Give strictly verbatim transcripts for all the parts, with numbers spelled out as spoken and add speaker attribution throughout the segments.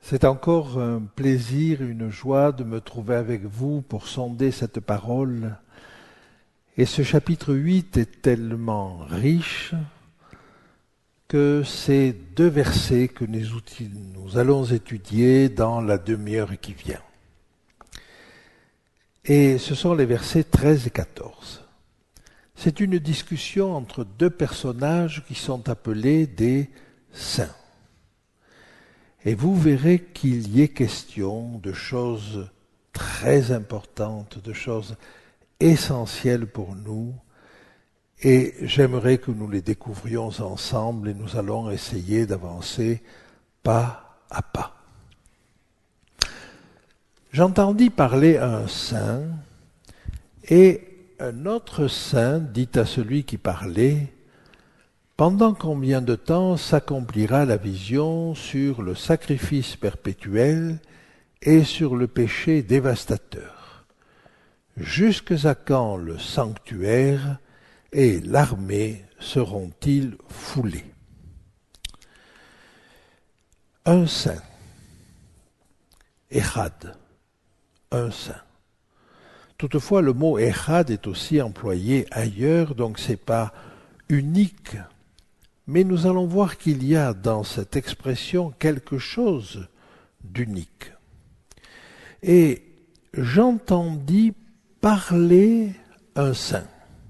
Speaker 1: C'est encore un plaisir, une joie de me trouver avec vous pour sonder cette parole. Et ce chapitre huit est tellement riche que c'est deux versets que nous, nous allons étudier dans la demi-heure qui vient. Et ce sont les versets treize et quatorze. C'est une discussion entre deux personnages qui sont appelés des saints. Et vous verrez qu'il y est question de choses très importantes, de choses essentielles pour nous. Et j'aimerais que nous les découvrions ensemble et nous allons essayer d'avancer pas à pas. J'entendis parler un saint et un autre saint dit à celui qui parlait: pendant combien de temps s'accomplira la vision sur le sacrifice perpétuel et sur le péché dévastateur? Jusqu'à quand le sanctuaire et l'armée seront-ils foulés? Un saint, Echad, un saint. Toutefois, le mot Echad est aussi employé ailleurs, donc c'est pas unique. Mais nous allons voir qu'il y a dans cette expression quelque chose d'unique. Et j'entendis parler un saint.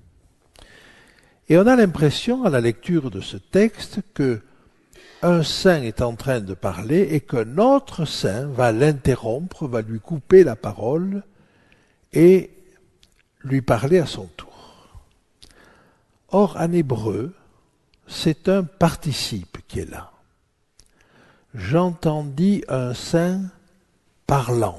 Speaker 1: Et on a l'impression, à la lecture de ce texte, que un saint est en train de parler et qu'un autre saint va l'interrompre, va lui couper la parole et lui parler à son tour. Or, en hébreu, c'est un participe qui est là. J'entendis un saint parlant.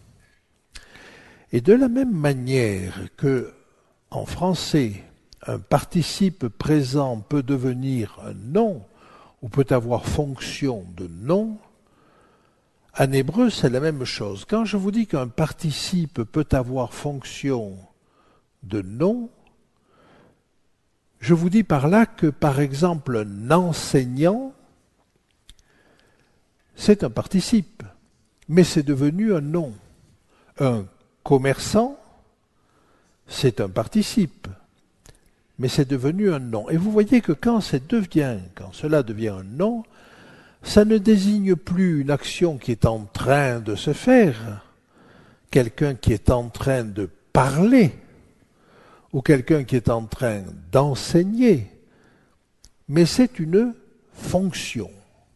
Speaker 1: Et de la même manière que, en français, un participe présent peut devenir un nom ou peut avoir fonction de nom, en hébreu, c'est la même chose. Quand je vous dis qu'un participe peut avoir fonction de nom, je vous dis par là que, par exemple, un enseignant, c'est un participe, mais c'est devenu un nom. Un commerçant, c'est un participe, mais c'est devenu un nom. Et vous voyez que quand, devient, quand cela devient un nom, ça ne désigne plus une action qui est en train de se faire, quelqu'un qui est en train de parler, ou quelqu'un qui est en train d'enseigner, mais c'est une fonction.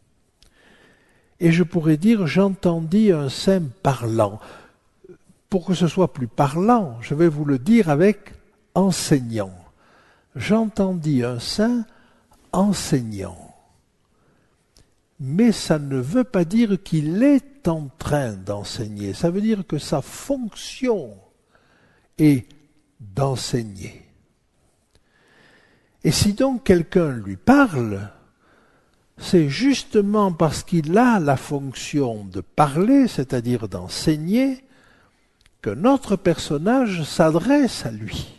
Speaker 1: Et je pourrais dire, j'entendis un saint parlant. Pour que ce soit plus parlant, je vais vous le dire avec enseignant. J'entendis un saint enseignant. Mais ça ne veut pas dire qu'il est en train d'enseigner. Ça veut dire que sa fonction est d'enseigner. Et si donc quelqu'un lui parle, c'est justement parce qu'il a la fonction de parler, c'est-à-dire d'enseigner, que notre personnage s'adresse à lui.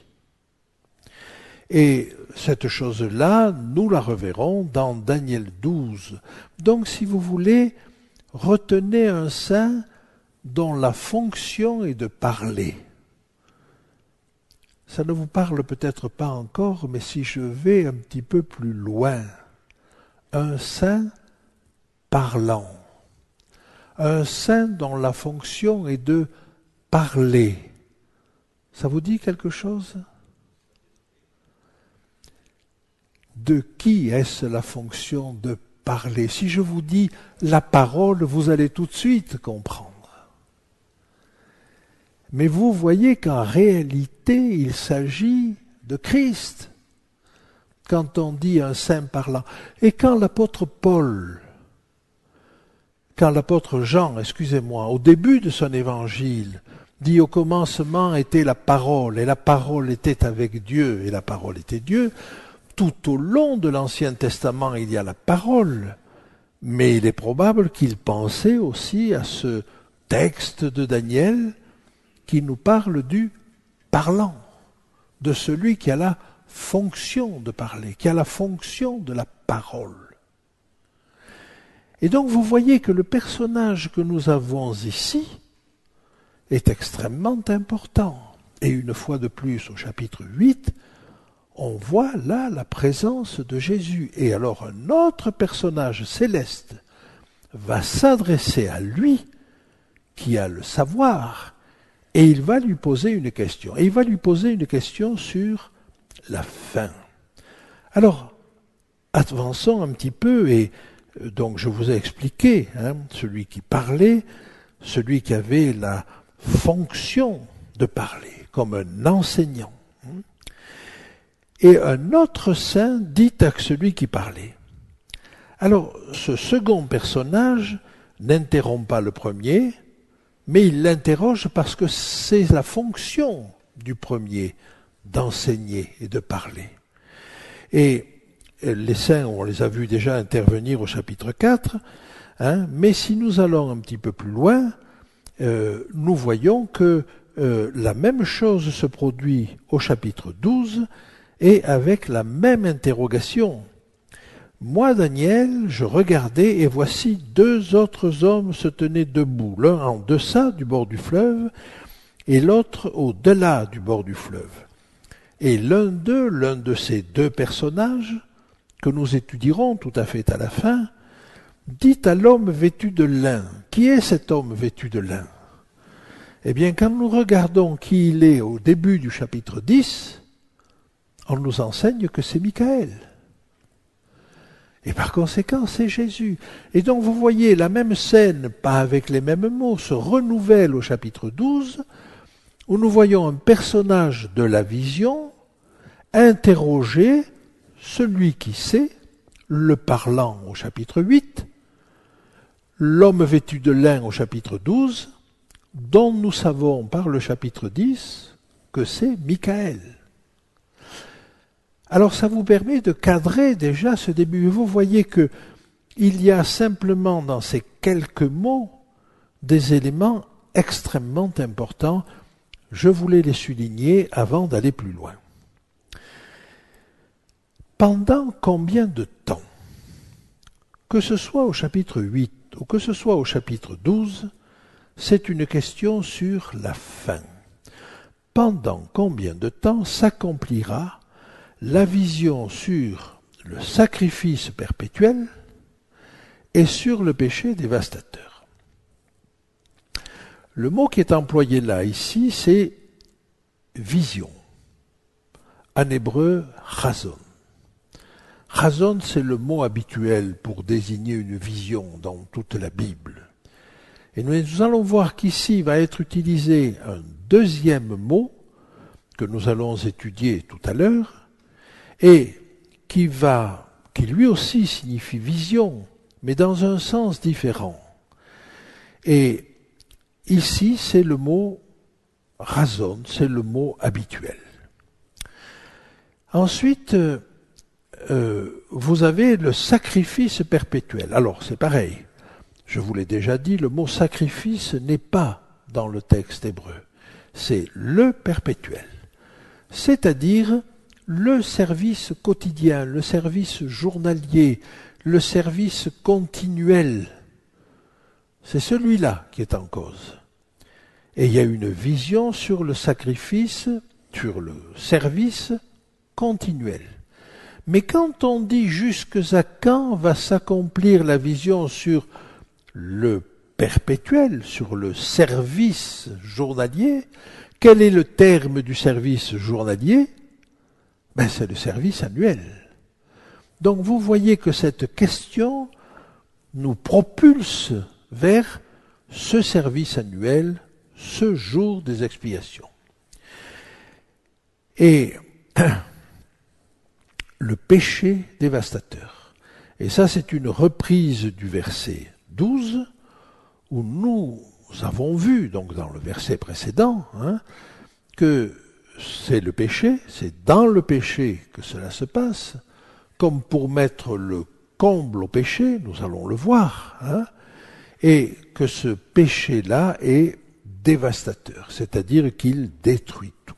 Speaker 1: Et cette chose-là, nous la reverrons dans Daniel douze. Donc, si vous voulez, retenez un saint dont la fonction est de parler. Ça ne vous parle peut-être pas encore, mais si je vais un petit peu plus loin, un saint parlant, un saint dont la fonction est de parler, ça vous dit quelque chose? De qui est-ce la fonction de parler? Si je vous dis la parole, vous allez tout de suite comprendre. Mais vous voyez qu'en réalité, il s'agit de Christ quand on dit un saint parlant. Et quand l'apôtre Paul, quand l'apôtre Jean, excusez-moi, au début de son évangile, dit au commencement était la parole, et la parole était avec Dieu, et la parole était Dieu, tout au long de l'Ancien Testament, il y a la parole, mais il est probable qu'il pensait aussi à ce texte de Daniel qui nous parle du parlant, de celui qui a la fonction de parler, qui a la fonction de la parole. Et donc vous voyez que le personnage que nous avons ici est extrêmement important. Et une fois de plus, au chapitre huit, on voit là la présence de Jésus. Et alors un autre personnage céleste va s'adresser à lui, qui a le savoir, et il va lui poser une question. Et il va lui poser une question sur la fin. Alors, avançons un petit peu, et donc je vous ai expliqué, hein, celui qui parlait, celui qui avait la fonction de parler, comme un enseignant. Et un autre saint dit à celui qui parlait. Alors, ce second personnage n'interrompt pas le premier, mais il l'interroge parce que c'est la fonction du premier d'enseigner et de parler. Et les saints, on les a vus déjà intervenir au chapitre quatre, hein, mais si nous allons un petit peu plus loin, euh, nous voyons que euh, la même chose se produit au chapitre douze, et avec la même interrogation. Moi, Daniel, je regardais, et voici deux autres hommes se tenaient debout, l'un en deçà du bord du fleuve, et l'autre au-delà du bord du fleuve. Et l'un d'eux, l'un de ces deux personnages, que nous étudierons tout à fait à la fin, dit à l'homme vêtu de lin. Qui est cet homme vêtu de lin? Eh bien, quand nous regardons qui il est au début du chapitre dix, on nous enseigne que c'est Michael. Et par conséquent, c'est Jésus. Et donc, vous voyez, la même scène, pas avec les mêmes mots, se renouvelle au chapitre douze, où nous voyons un personnage de la vision interroger celui qui sait, le parlant au chapitre huit, l'homme vêtu de lin au chapitre douze, dont nous savons par le chapitre dix que c'est Michael. Alors ça vous permet de cadrer déjà ce début. Vous voyez que il y a simplement dans ces quelques mots des éléments extrêmement importants. Je voulais les souligner avant d'aller plus loin. Pendant combien de temps, que ce soit au chapitre huit ou que ce soit au chapitre douze, c'est une question sur la fin. Pendant combien de temps s'accomplira la vision sur le sacrifice perpétuel et sur le péché dévastateur? Le mot qui est employé là, ici, c'est vision. En hébreu, chazon. Chazon, c'est le mot habituel pour désigner une vision dans toute la Bible. Et nous allons voir qu'ici va être utilisé un deuxième mot que nous allons étudier tout à l'heure et qui va, qui lui aussi signifie vision, mais dans un sens différent. Et ici, c'est le mot razon, c'est le mot habituel. Ensuite, euh, vous avez le sacrifice perpétuel. Alors, c'est pareil. Je vous l'ai déjà dit, le mot sacrifice n'est pas dans le texte hébreu. C'est le perpétuel. C'est-à-dire le service quotidien, le service journalier, le service continuel. C'est celui-là qui est en cause. Et il y a une vision sur le sacrifice, sur le service continuel. Mais quand on dit jusqu'à quand va s'accomplir la vision sur le perpétuel, sur le service journalier, quel est le terme du service journalier? Ben, c'est le service annuel. Donc vous voyez que cette question nous propulse vers ce service annuel, ce jour des expiations. Et le péché dévastateur. Et ça, c'est une reprise du verset douze, où nous avons vu, donc dans le verset précédent, hein, que c'est le péché, c'est dans le péché que cela se passe, comme pour mettre le comble au péché, nous allons le voir, hein, et que ce péché-là est dévastateur, c'est-à-dire qu'il détruit tout.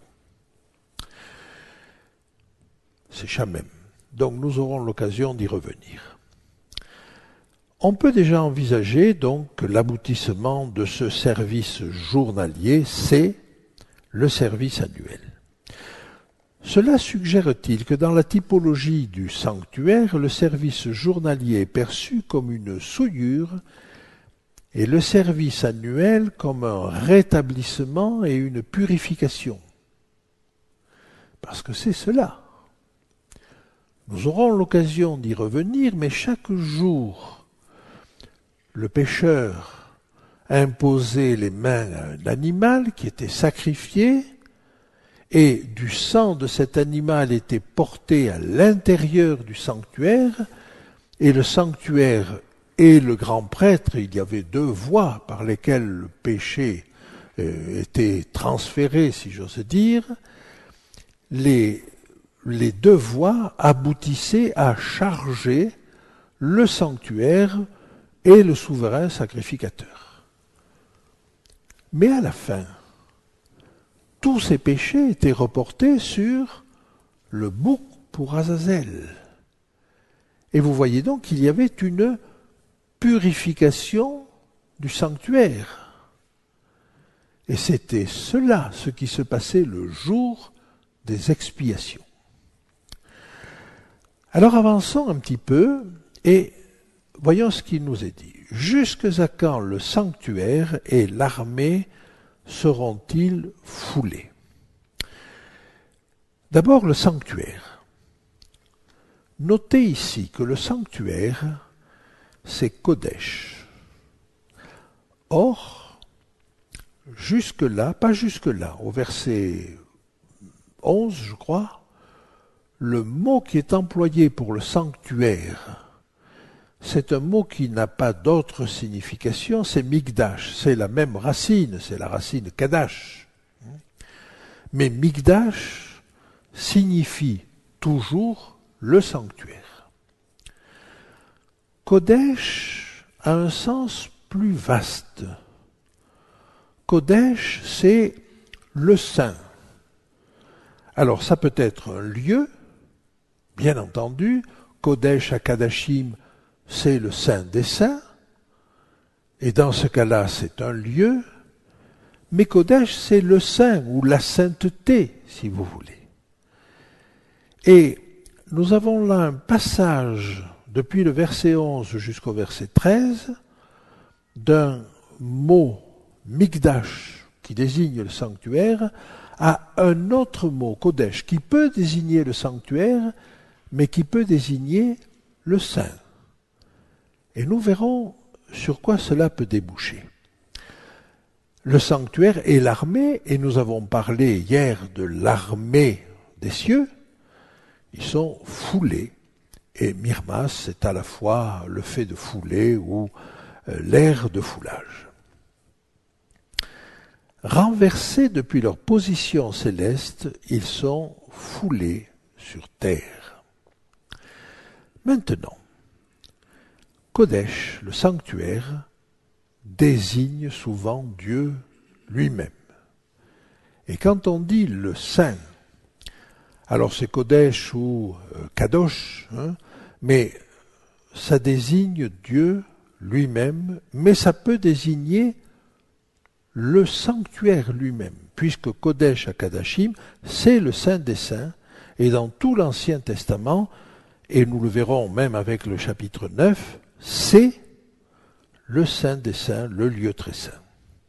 Speaker 1: C'est Shamem. Donc nous aurons l'occasion d'y revenir. On peut déjà envisager donc que l'aboutissement de ce service journalier, c'est le service annuel. Cela suggère-t-il que dans la typologie du sanctuaire, le service journalier est perçu comme une souillure et le service annuel comme un rétablissement et une purification? Parce que c'est cela. Nous aurons l'occasion d'y revenir, mais chaque jour, le pécheur imposait les mains à un animal qui était sacrifié, et du sang de cet animal était porté à l'intérieur du sanctuaire, et le sanctuaire et le grand prêtre, il y avait deux voies par lesquelles le péché euh, était transféré, si j'ose dire, les, les deux voies aboutissaient à charger le sanctuaire et le souverain sacrificateur. Mais à la fin, tous ces péchés étaient reportés sur le bouc pour Azazel. Et vous voyez donc qu'il y avait une purification du sanctuaire. Et c'était cela, ce qui se passait le jour des expiations. Alors avançons un petit peu et voyons ce qu'il nous est dit. Jusqu'à quand le sanctuaire et l'armée seront-ils foulés? D'abord le sanctuaire. Notez ici que le sanctuaire, c'est Kodesh. Or, jusque-là, pas jusque-là, au verset onze, je crois, le mot qui est employé pour le sanctuaire, c'est un mot qui n'a pas d'autre signification, c'est Mikdash, c'est la même racine, c'est la racine Kadash. Mais Mikdash signifie toujours le sanctuaire. Kodesh a un sens plus vaste. Kodesh, c'est le saint. Alors ça peut être un lieu, bien entendu, Kodesh HaKadashim, c'est le saint des saints, et dans ce cas-là, c'est un lieu, mais Kodesh, c'est le saint, ou la sainteté, si vous voulez. Et nous avons là un passage, depuis le verset onze jusqu'au verset treize, d'un mot Mikdash, qui désigne le sanctuaire, à un autre mot, Kodesh, qui peut désigner le sanctuaire, mais qui peut désigner le saint. Et nous verrons sur quoi cela peut déboucher. Le sanctuaire est l'armée, et nous avons parlé hier de l'armée des cieux. Ils sont foulés, et Mirmas, c'est à la fois le fait de fouler ou euh, l'air de foulage. Renversés depuis leur position céleste, ils sont foulés sur terre. Maintenant, Kodesh, le sanctuaire, désigne souvent Dieu lui-même. Et quand on dit le saint, alors c'est Kodesh ou euh, Kadosh, hein, mais ça désigne Dieu lui-même, mais ça peut désigner le sanctuaire lui-même, puisque Kodesh HaKadashim, c'est le Saint des Saints, et dans tout l'Ancien Testament, et nous le verrons même avec le chapitre neuf, c'est le Saint des Saints, le lieu très saint.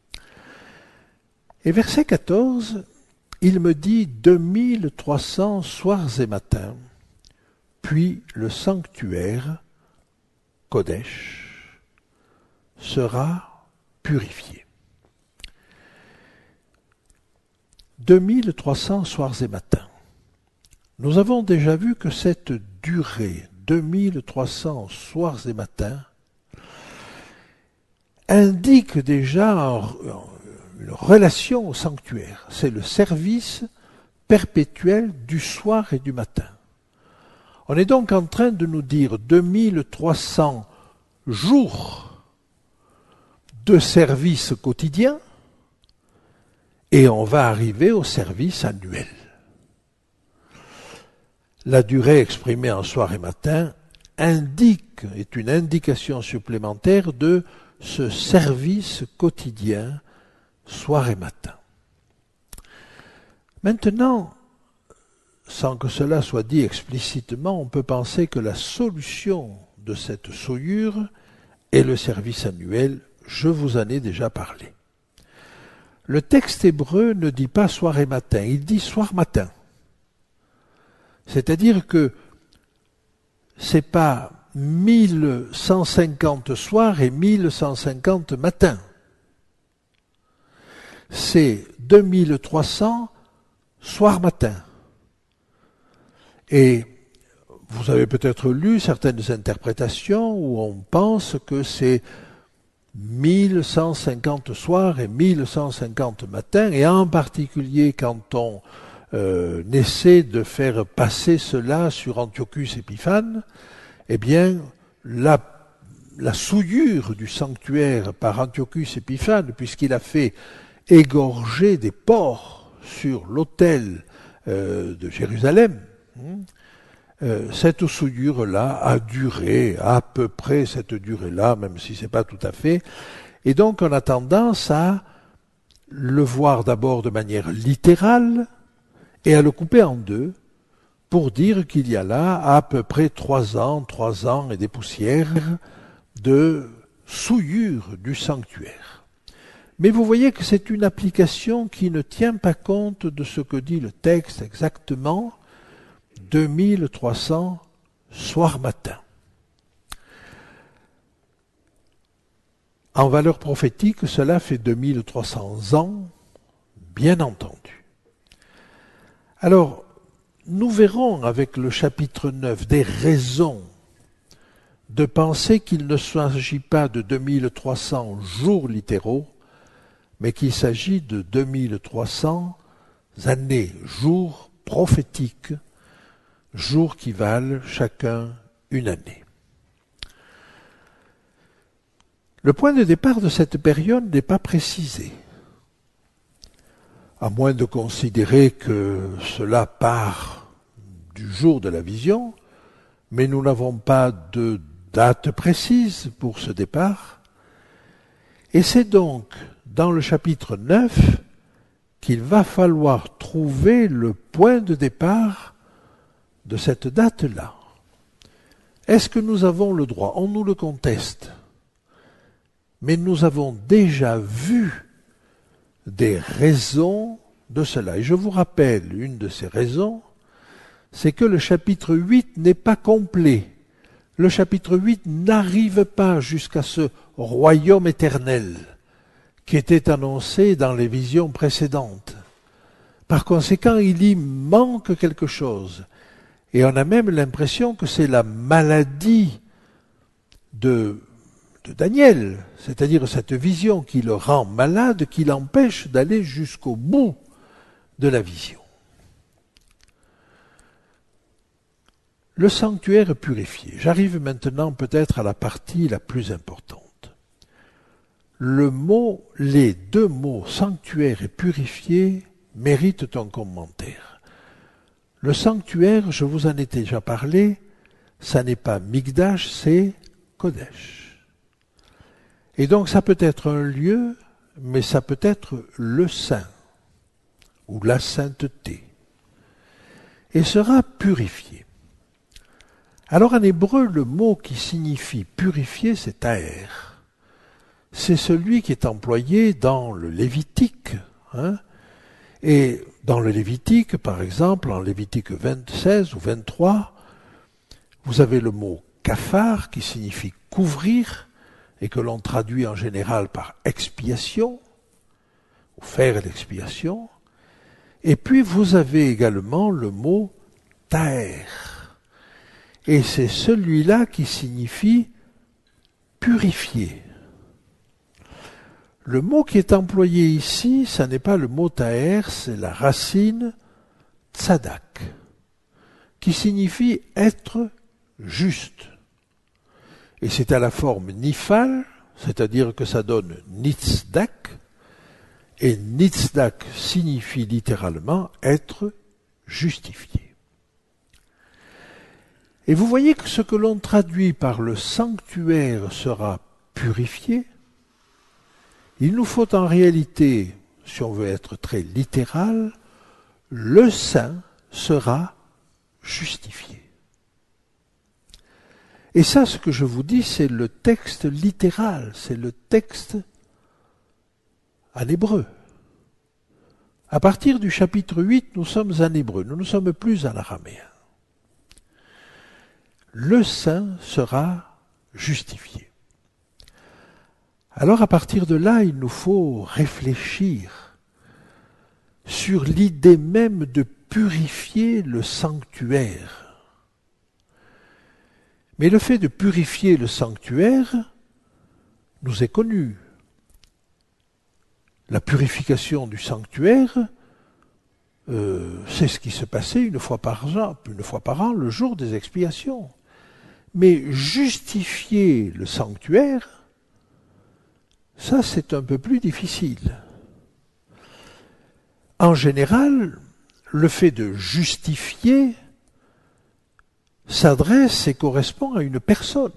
Speaker 1: Et verset quatorze, il me dit deux mille trois cents soirs et matins, puis le sanctuaire, Kodesh, sera purifié. deux mille trois cents soirs et matins. Nous avons déjà vu que cette durée, deux mille trois cents soirs et matins, indique déjà une relation au sanctuaire. C'est le service perpétuel du soir et du matin. On est donc en train de nous dire deux mille trois cents jours de service quotidien, et on va arriver au service annuel. La durée exprimée en soir et matin indique, est une indication supplémentaire de ce service quotidien, soir et matin. Maintenant, sans que cela soit dit explicitement, on peut penser que la solution de cette souillure est le service annuel. Je vous en ai déjà parlé. Le texte hébreu ne dit pas soir et matin, il dit soir-matin. C'est-à-dire que c'est pas mille cent cinquante soirs et mille cent cinquante matins. C'est deux mille trois cents soirs-matins. Et vous avez peut-être lu certaines interprétations où on pense que c'est mille cent cinquante soirs et mille cent cinquante matins, et en particulier quand on euh, essaie de faire passer cela sur Antiochus Épiphane, eh bien, la, la souillure du sanctuaire par Antiochus Épiphane, puisqu'il a fait égorger des porcs sur l'autel euh, de Jérusalem, hein, euh, cette souillure-là a duré à peu près cette durée-là, même si c'est pas tout à fait, et donc on a tendance à le voir d'abord de manière littérale et à le couper en deux, pour dire qu'il y a là à peu près trois ans, trois ans et des poussières de souillure du sanctuaire. Mais vous voyez que c'est une application qui ne tient pas compte de ce que dit le texte exactement, deux mille trois cents soir-matin. En valeur prophétique, cela fait deux mille trois cents ans, bien entendu. Alors, nous verrons avec le chapitre neuf des raisons de penser qu'il ne s'agit pas de deux mille trois cents jours littéraux, mais qu'il s'agit de deux mille trois cents années, jours prophétiques, jours qui valent chacun une année. Le point de départ de cette période n'est pas précisé, à moins de considérer que cela part du jour de la vision, mais nous n'avons pas de date précise pour ce départ, et c'est donc dans le chapitre neuf qu'il va falloir trouver le point de départ de cette date-là. Est-ce que nous avons le droit? On nous le conteste, mais nous avons déjà vu des raisons de cela. Et je vous rappelle, une de ces raisons, c'est que le chapitre huit n'est pas complet. Le chapitre huit n'arrive pas jusqu'à ce royaume éternel qui était annoncé dans les visions précédentes. Par conséquent, il y manque quelque chose. Et on a même l'impression que c'est la maladie de de Daniel, c'est-à-dire cette vision qui le rend malade, qui l'empêche d'aller jusqu'au bout de la vision. Le sanctuaire purifié. J'arrive maintenant peut-être à la partie la plus importante. Le mot, les deux mots sanctuaire et purifié méritent un commentaire. Le sanctuaire, je vous en ai déjà parlé, ça n'est pas Mikdash, c'est Kodesh. Et donc ça peut être un lieu, mais ça peut être le saint, ou la sainteté, et sera purifié. Alors en hébreu, le mot qui signifie purifier, c'est taher. C'est celui qui est employé dans le Lévitique, hein, et dans le Lévitique, par exemple, en Lévitique vingt-seize ou vingt-trois, vous avez le mot kafar qui signifie couvrir, et que l'on traduit en général par expiation, ou faire l'expiation, et puis vous avez également le mot taher, et c'est celui-là qui signifie purifier. Le mot qui est employé ici, ce n'est pas le mot taher, c'est la racine tzadak, qui signifie être juste. Et c'est à la forme nifal, c'est-à-dire que ça donne nitzdak, et nitzdak signifie littéralement être justifié. Et vous voyez que ce que l'on traduit par le sanctuaire sera purifié. Il nous faut en réalité, si on veut être très littéral, le saint sera justifié. Et ça, ce que je vous dis, c'est le texte littéral, c'est le texte en hébreu. À partir du chapitre huit, nous sommes en hébreu, nous ne sommes plus en araméen. Le saint sera justifié. Alors à partir de là, il nous faut réfléchir sur l'idée même de purifier le sanctuaire. Mais le fait de purifier le sanctuaire nous est connu. La purification du sanctuaire, euh, c'est ce qui se passait une fois par an, une fois par an, le jour des expiations. Mais justifier le sanctuaire, ça c'est un peu plus difficile. En général, le fait de justifier s'adresse et correspond à une personne.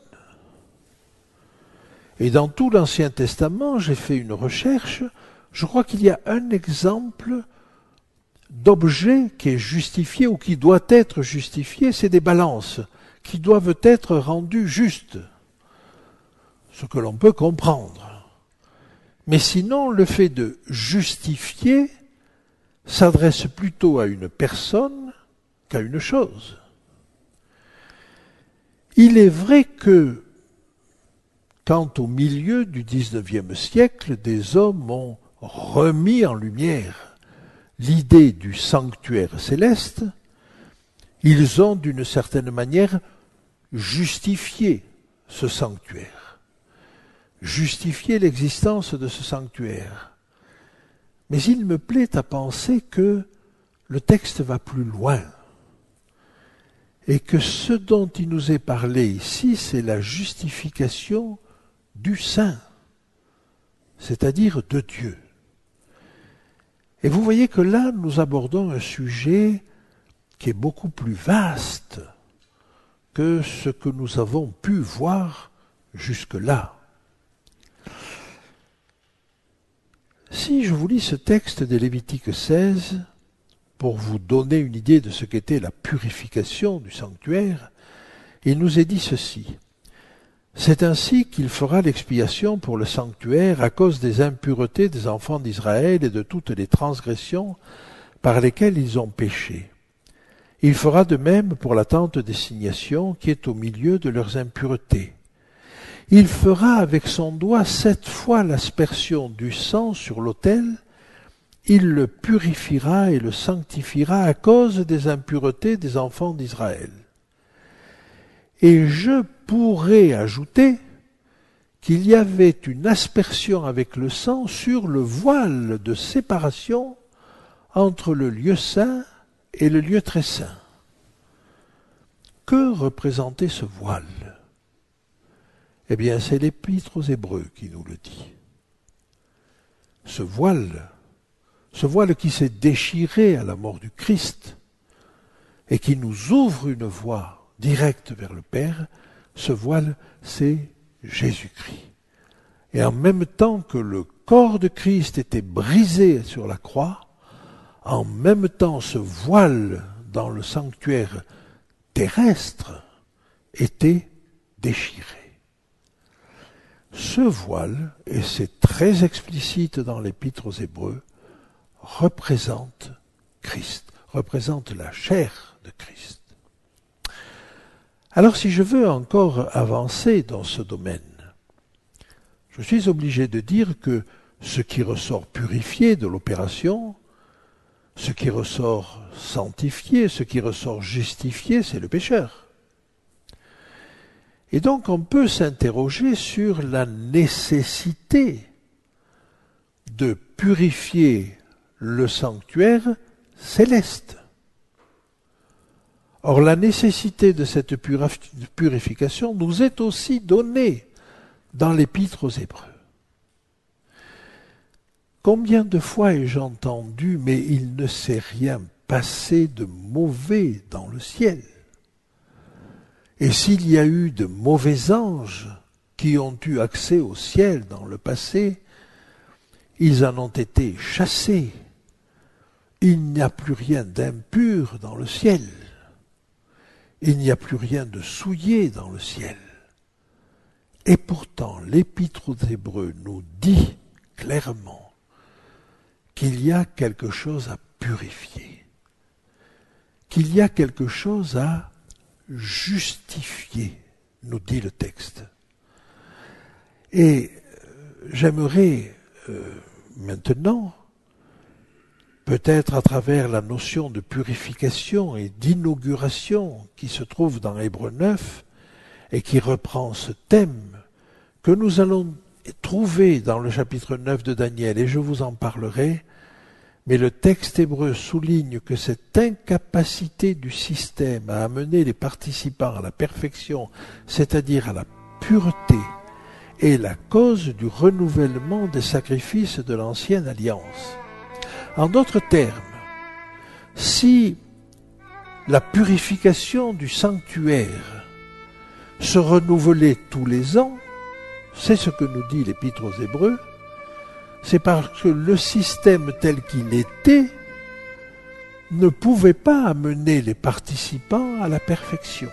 Speaker 1: Et dans tout l'Ancien Testament, j'ai fait une recherche, je crois qu'il y a un exemple d'objet qui est justifié ou qui doit être justifié, c'est des balances qui doivent être rendues justes, ce que l'on peut comprendre. Mais sinon, le fait de justifier s'adresse plutôt à une personne qu'à une chose. Il est vrai que, quand au milieu du dix-neuvième siècle, des hommes ont remis en lumière l'idée du sanctuaire céleste, ils ont d'une certaine manière justifié ce sanctuaire, justifié l'existence de ce sanctuaire. Mais il me plaît à penser que le texte va plus loin et que ce dont il nous est parlé ici, c'est la justification du Saint, c'est-à-dire de Dieu. Et vous voyez que là, nous abordons un sujet qui est beaucoup plus vaste que ce que nous avons pu voir jusque-là. Si je vous lis ce texte de Lévitique seize, pour vous donner une idée de ce qu'était la purification du sanctuaire, il nous est dit ceci. C'est ainsi qu'il fera l'expiation pour le sanctuaire à cause des impuretés des enfants d'Israël et de toutes les transgressions par lesquelles ils ont péché. Il fera de même pour la tente d'assignation qui est au milieu de leurs impuretés. Il fera avec son doigt sept fois l'aspersion du sang sur l'autel. Il le purifiera et le sanctifiera à cause des impuretés des enfants d'Israël. Et je pourrais ajouter qu'il y avait une aspersion avec le sang sur le voile de séparation entre le lieu saint et le lieu très saint. Que représentait ce voile? Eh bien, c'est l'Épître aux Hébreux qui nous le dit. Ce voile, ce voile qui s'est déchiré à la mort du Christ et qui nous ouvre une voie directe vers le Père, ce voile, c'est Jésus-Christ. Et en même temps que le corps de Christ était brisé sur la croix, en même temps ce voile dans le sanctuaire terrestre était déchiré. Ce voile, et c'est très explicite dans l'Épître aux Hébreux, représente Christ, représente la chair de Christ. Alors si je veux encore avancer dans ce domaine, je suis obligé de dire que ce qui ressort purifié de l'opération, ce qui ressort sanctifié, ce qui ressort justifié, c'est le pécheur. Et donc on peut s'interroger sur la nécessité de purifier le sanctuaire céleste. Or la nécessité de cette purification nous est aussi donnée dans l'Épître aux Hébreux. Combien de fois ai-je entendu, mais il ne s'est rien passé de mauvais dans le ciel? Et s'il y a eu de mauvais anges qui ont eu accès au ciel dans le passé, ils en ont été chassés. Il n'y a plus rien d'impur dans le ciel. Il n'y a plus rien de souillé dans le ciel. Et pourtant, l'Épître aux Hébreux nous dit clairement qu'il y a quelque chose à purifier, qu'il y a quelque chose à justifier, nous dit le texte. Et j'aimerais euh, maintenant, peut-être à travers la notion de purification et d'inauguration qui se trouve dans Hébreux neuf et qui reprend ce thème que nous allons trouver dans le chapitre neuf de Daniel, et je vous en parlerai, mais le texte hébreu souligne que cette incapacité du système à amener les participants à la perfection, c'est-à-dire à la pureté, est la cause du renouvellement des sacrifices de l'ancienne alliance. En d'autres termes, si la purification du sanctuaire se renouvelait tous les ans, c'est ce que nous dit l'Épître aux Hébreux, c'est parce que le système tel qu'il était ne pouvait pas amener les participants à la perfection.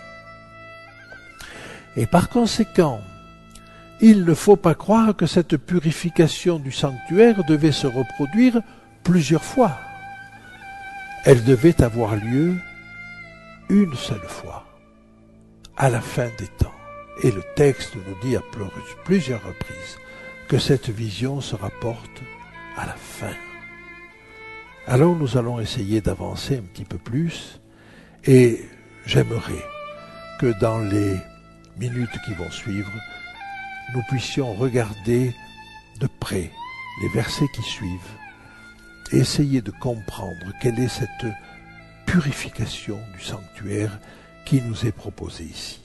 Speaker 1: Et par conséquent, il ne faut pas croire que cette purification du sanctuaire devait se reproduire plusieurs fois. Elle devait avoir lieu une seule fois, à la fin des temps. Et le texte nous dit à plusieurs reprises que cette vision se rapporte à la fin. Alors nous allons essayer d'avancer un petit peu plus, et j'aimerais que dans les minutes qui vont suivre, nous puissions regarder de près les versets qui suivent et essayer de comprendre quelle est cette purification du sanctuaire qui nous est proposée ici.